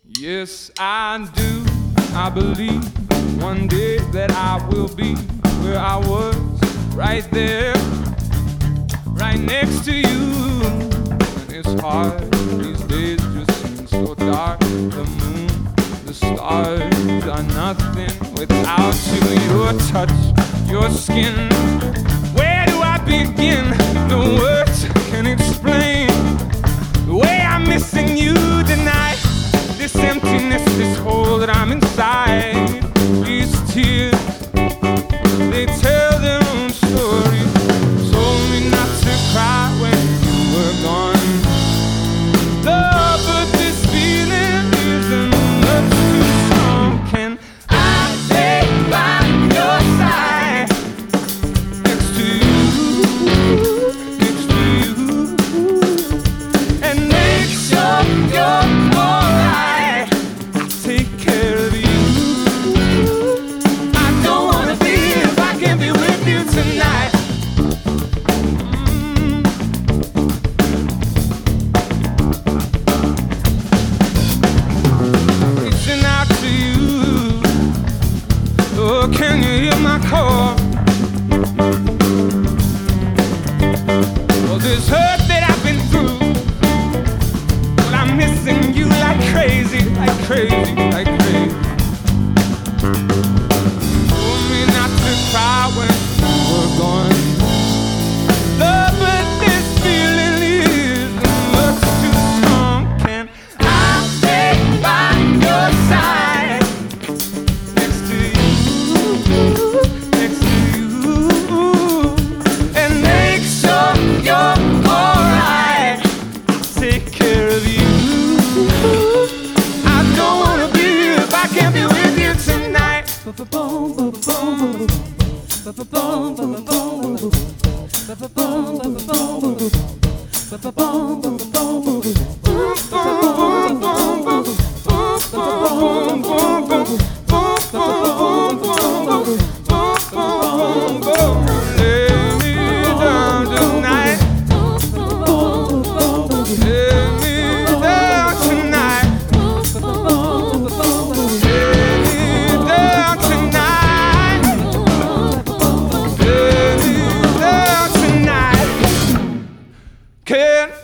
Yes, I do. I believe one day that I will be where I was, right there, right next to you. And it's hard, these days just seem so dark. The moon, the stars are nothing without you. Your touch, your skin. Where do I begin? The words can explain the way I'm missing you tonight. This emptiness, this hole that I'm inside. These tears, they tell their own story. Told me not to cry when you were gone. Love, but this feeling isn't much too strong. Can I stay by your side, next to you, next to you, and make sure you're alright. Take care of you. I don't wanna be if I can't be with you tonight. Reaching out to you. Oh, can you hear my call? Well, this hurt that I've been through, well, I'm missing you like crazy, like crazy, like crazy. Told me not to cry when you were gone. Love, but this feeling is much too strong. Can I stay by your side, next to you, next to you, and make sure you're alright. Take care of you. I don't wanna be here if I can't be with you tonight. Lay me down tonight. Lay me down tonight. Lay me down tonight. Lay me down tonight. Can